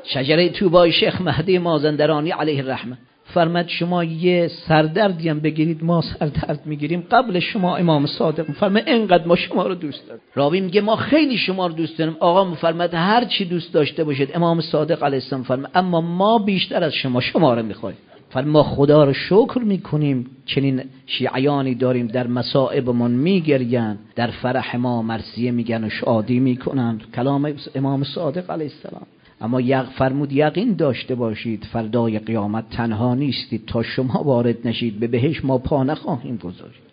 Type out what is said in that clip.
شجره طوبای شیخ مهدی مازندرانی علیه الرحمه فرمود شما یه سردردی هم بگیرید ما سردرد میگیریم قبل شما امام صادق. فرمود اینقدر ما شما رو دوست داریم. راوی میگه ما خیلی شما رو دوست داریم. آقا فرمود هر چی دوست داشته باشید. امام صادق علیه السلام فرمود اما ما بیشتر از شما رو میخوایم. فرمود ما خدا رو شکر میکنیم چنین شیعیانی داریم در مصائبمون میگرین، در فرح ما مرثیه میگن و شادی میکنند. کلام امام صادق علیه السلام. اما فرمود یقین داشته باشید فردای قیامت تنها نیستید، تا شما وارد نشید به بهشت ما پا نخواهیم گذاشت.